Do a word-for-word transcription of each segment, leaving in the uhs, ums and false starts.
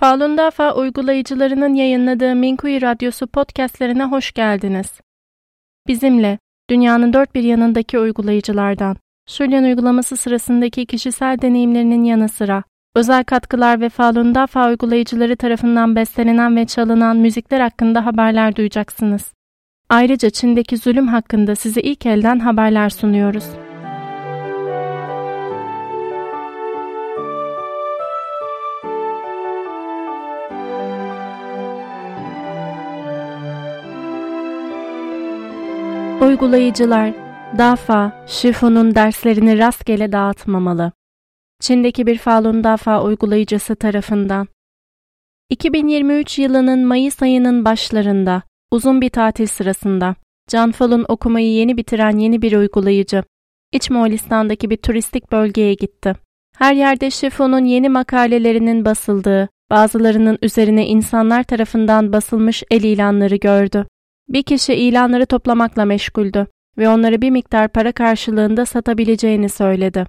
Falun Dafa uygulayıcılarının yayınladığı Minkuyu Radyosu podcastlerine hoş geldiniz. Bizimle, dünyanın dört bir yanındaki uygulayıcılardan, Şulyan uygulaması sırasındaki kişisel deneyimlerinin yanı sıra, özel katkılar ve Falun Dafa uygulayıcıları tarafından bestelenen ve çalınan müzikler hakkında haberler duyacaksınız. Ayrıca Çin'deki zulüm hakkında size ilk elden haberler sunuyoruz. Uygulayıcılar, Dafa, Shifu'nun derslerini rastgele dağıtmamalı. Çin'deki bir Falun Dafa uygulayıcısı tarafından. iki bin yirmi üç yılının Mayıs ayının başlarında, uzun bir tatil sırasında, Can Falun okumayı yeni bitiren yeni bir uygulayıcı, İç Moğolistan'daki bir turistik bölgeye gitti. Her yerde Shifu'nun yeni makalelerinin basıldığı, bazılarının üzerine insanlar tarafından basılmış el ilanları gördü. Bir kişi ilanları toplamakla meşguldü ve onları bir miktar para karşılığında satabileceğini söyledi.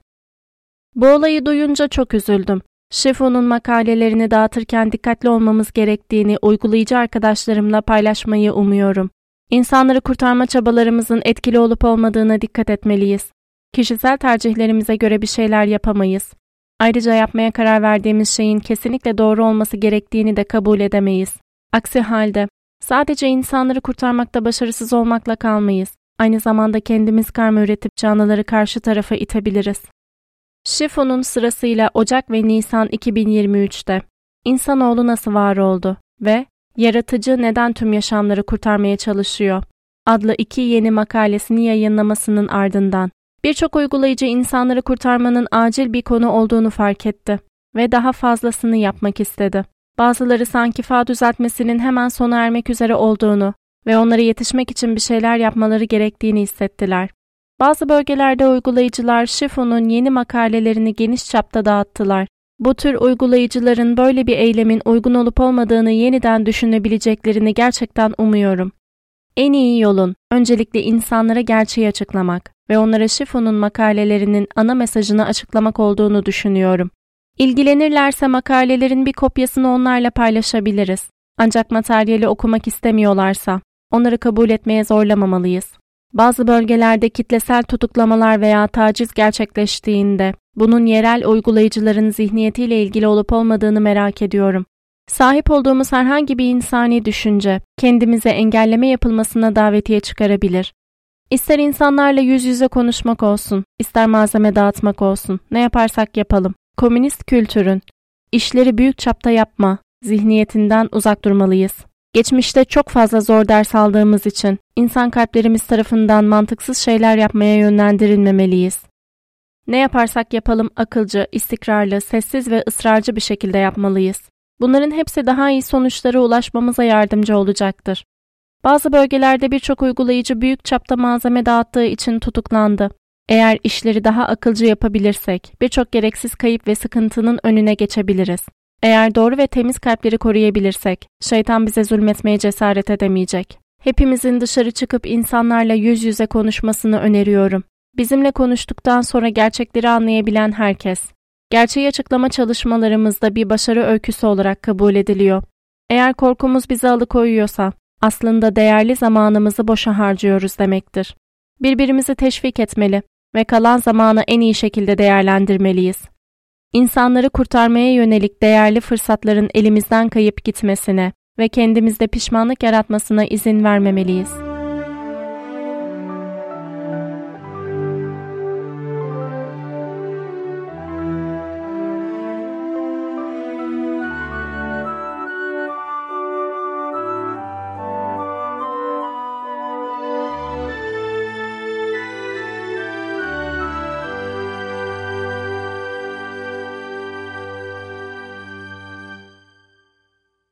Bu olayı duyunca çok üzüldüm. Shifu'nun makalelerini dağıtırken dikkatli olmamız gerektiğini uygulayıcı arkadaşlarımla paylaşmayı umuyorum. İnsanları kurtarma çabalarımızın etkili olup olmadığına dikkat etmeliyiz. Kişisel tercihlerimize göre bir şeyler yapamayız. Ayrıca yapmaya karar verdiğimiz şeyin kesinlikle doğru olması gerektiğini de kabul edemeyiz. Aksi halde, sadece insanları kurtarmakta başarısız olmakla kalmayız. Aynı zamanda kendimiz karma üretip canlıları karşı tarafa itebiliriz. Shifu'nun sırasıyla Ocak ve Nisan iki bin yirmi üçte İnsanoğlu nasıl var oldu ve Yaratıcı neden tüm yaşamları kurtarmaya çalışıyor adlı iki yeni makalesini yayınlamasının ardından birçok uygulayıcı insanları kurtarmanın acil bir konu olduğunu fark etti ve daha fazlasını yapmak istedi. Bazıları sanki fağ düzeltmesinin hemen sona ermek üzere olduğunu ve onlara yetişmek için bir şeyler yapmaları gerektiğini hissettiler. Bazı bölgelerde uygulayıcılar Shifu'nun yeni makalelerini geniş çapta dağıttılar. Bu tür uygulayıcıların böyle bir eylemin uygun olup olmadığını yeniden düşünebileceklerini gerçekten umuyorum. En iyi yolun öncelikle insanlara gerçeği açıklamak ve onlara Shifu'nun makalelerinin ana mesajını açıklamak olduğunu düşünüyorum. İlgilenirlerse makalelerin bir kopyasını onlarla paylaşabiliriz. Ancak materyali okumak istemiyorlarsa onları kabul etmeye zorlamamalıyız. Bazı bölgelerde kitlesel tutuklamalar veya taciz gerçekleştiğinde bunun yerel uygulayıcıların zihniyetiyle ilgili olup olmadığını merak ediyorum. Sahip olduğumuz herhangi bir insani düşünce kendimize engelleme yapılmasına davetiye çıkarabilir. İster insanlarla yüz yüze konuşmak olsun, ister malzeme dağıtmak olsun, ne yaparsak yapalım. Komünist kültürün, işleri büyük çapta yapma zihniyetinden uzak durmalıyız. Geçmişte çok fazla zor ders aldığımız için insan kalplerimiz tarafından mantıksız şeyler yapmaya yönlendirilmemeliyiz. Ne yaparsak yapalım akılcı, istikrarlı, sessiz ve ısrarcı bir şekilde yapmalıyız. Bunların hepsi daha iyi sonuçlara ulaşmamıza yardımcı olacaktır. Bazı bölgelerde birçok uygulayıcı büyük çapta malzeme dağıttığı için tutuklandı. Eğer işleri daha akılcı yapabilirsek, birçok gereksiz kayıp ve sıkıntının önüne geçebiliriz. Eğer doğru ve temiz kalpleri koruyabilirsek, şeytan bize zulmetmeye cesaret edemeyecek. Hepimizin dışarı çıkıp insanlarla yüz yüze konuşmasını öneriyorum. Bizimle konuştuktan sonra gerçekleri anlayabilen herkes, gerçeği açıklama çalışmalarımızda bir başarı öyküsü olarak kabul ediliyor. Eğer korkumuz bizi alıkoyuyorsa, aslında değerli zamanımızı boşa harcıyoruz demektir. Birbirimizi teşvik etmeli ve kalan zamanı en iyi şekilde değerlendirmeliyiz. İnsanları kurtarmaya yönelik değerli fırsatların elimizden kayıp gitmesine ve kendimizde pişmanlık yaratmasına izin vermemeliyiz.